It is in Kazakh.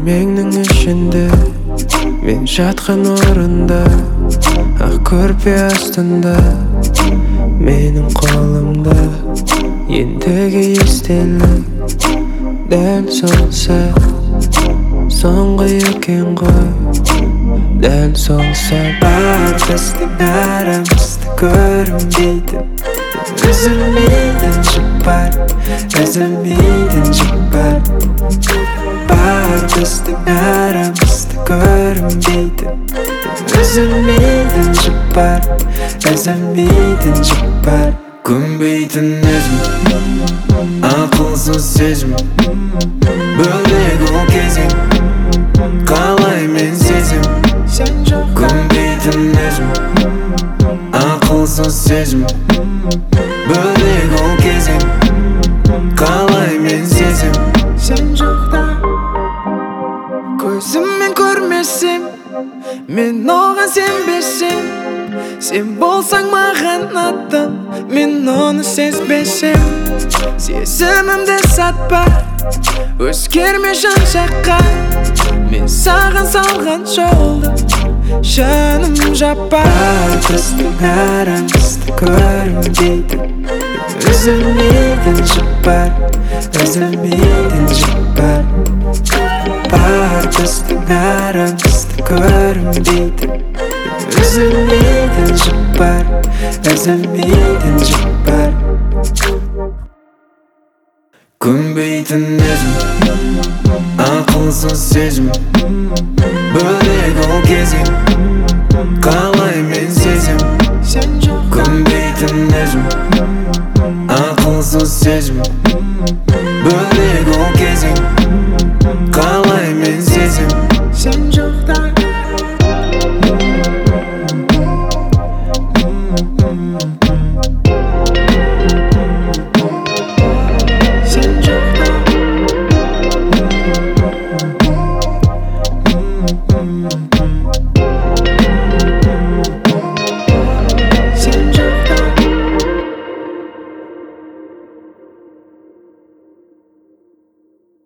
Көрмеңнің ішінде мен жатқан орында, ақ көрпе астында менің қолымда ендігі естелік дәл сол сәт соңғы екен ғой, дәл сол сәт. Бар біздің арамызда көрінбейтін, үзілмейтін жіп бар, үзілмейтін жіп бар. Бар біздің арамызда көрінбейтін, үзілмейтін жіп бар, үзілмейтін жіп бар. Көнбейтін өзім, ақылсыз сезім, бөлек ол кезең, қалай мен сезім. Көнбейтін өзім, ақылсыз сезім, бөлек ол кезең, қалай мен сезім. Сен жоқта көзіммен көрмесем, мен оған сенбесем, сен болсаң маған аттан, мен оны сезбесем. Сезімімді сатпа, өзгерме жан жаққа, мен саған салған жолды жаным жаппа. Біздің арамызда көрінбейтін, үзілмейтін жіп бар, үзілмейтін жіп бар. Бар біздің арамызда көрінбейтін, үзілмейтін жіп бар, үзілмейтін жіп бар. Көнбейтін өзім, ақылсыз сезім, бөлек ол кезең,